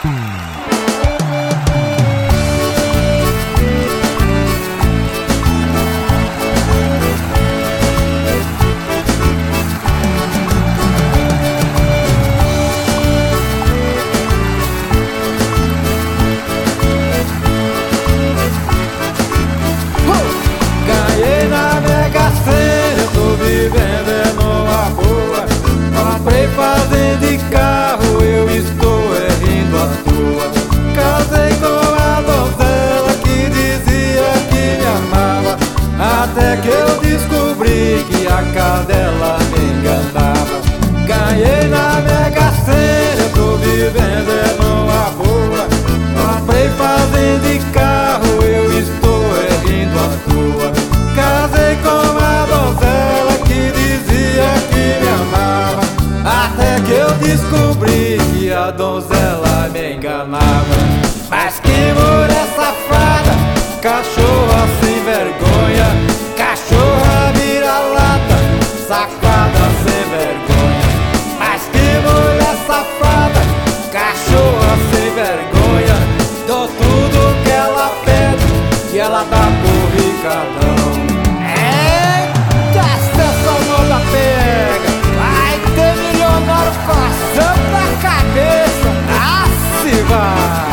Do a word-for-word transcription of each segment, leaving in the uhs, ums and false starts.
Fazenda e carro, eu estou é rindo à toa. Casei com a donzela que dizia que me amava, até que eu descobri que a cadela me enganava. Ganhei na Mega Sena, tô vivendo é numa boa. Comprei fazenda e carro, eu estou é rindo à toa. Casei com a donzela que dizia que me amava, até que eu descobri que a donzela me enganava. Mas que mulher safada, cachorra sem vergonha, cachorra vira-lata, safada sem vergonha. Mas que mulher safada, cachorra sem vergonha, dou tudo que ela pede e ela dá pro Ricardão. Eita, essa moda pega, vai ter milionário coçando na cabeça, assim vai.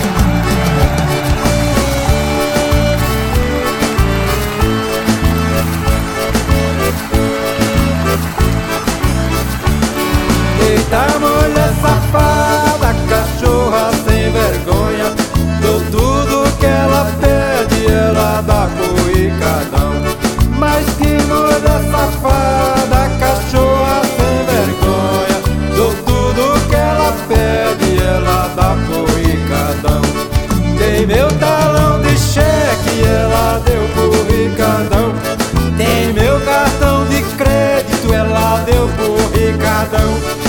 Eita mulher safada, cachorra sem vergonha, dou tudo que ela pede e ela dá pro Ricardão. Mas que mulher safada, cachorra sem vergonha, dou tudo que ela pede e ela dá pro Ricardão. Tem meu talão de cheque, ela deu pro Ricardão. Tem meu cartão de crédito, ela deu pro Ricardão.